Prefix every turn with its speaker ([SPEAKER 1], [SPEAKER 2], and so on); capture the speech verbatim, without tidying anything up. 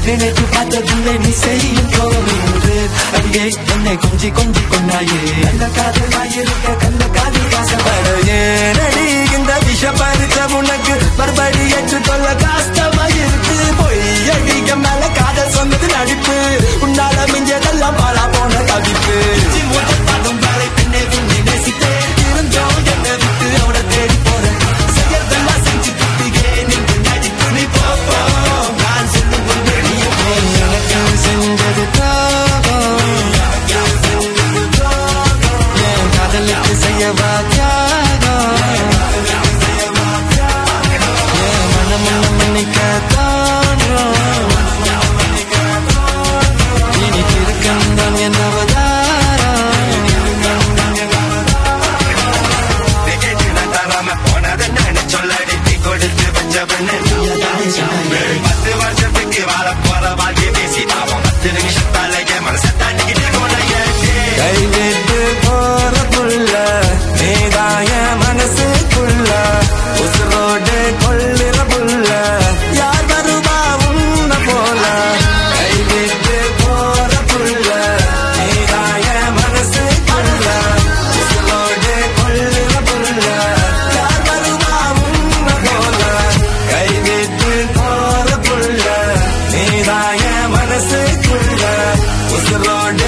[SPEAKER 1] நினைத்து பார்த்ததில்லை நீ செய்யும் கோவின்று அங்கே என்னை கொஞ்சி கொஞ்சி கொண்டாயே அந்த காதலாயிருக்க கண்ட காதல் காசப்படையே நடி இந்த விஷ பறிச்ச உனக்கு மறுபடி ஏற்றுக்கொள்ள கஷ்டமாயிருக்கு பொய்யடிக்க மேல காதல் சொன்னது நடிப்பு உன்னால மிஞ்சதெல்லாம் பாலா போன தவிப்பு படும் வேலை பின்னே உன்னை நேசித்தேன் இருந்தோம் என்னை விட்டு அவனை தேடி போறேன் செய்யறதெல்லாம் செஞ்சு குட்டியே நின்று நடிப்பு நீ போப்போம் நான் செல்லும் வெளியே போய் எனக்கு செஞ்சது என் காதலுக்கு செய்யவா தியாகம் என் மனம் மன்னிக்க தோன்றும் இனி திருக்கந்தான் என் அவதாரம் சொல்லடி கொடுத்து வச்சவன்னு பத்து வருஷத்துக்கு வாழ போற வாழ்க்கை பேசிட்டாவும் பத்து நிமிஷத்தாலேயே மனசை தாண்டிக்கிட்டு கைவிட்டு போற புள்ள நீதாய மனசுக்குள்ள உசுரோடு கொள்ளுற புள்ள யார் வருவா உன்ன போல கைவிட்டு போற புள்ள நீதாய மனசுக்குள்ள உசுரோடு கொள்ளுற புள்ள யார் வருவா உன்ன போல கைவிட்டு போற புள்ள நீதாய மனசுக்குள்ள உசுரோடு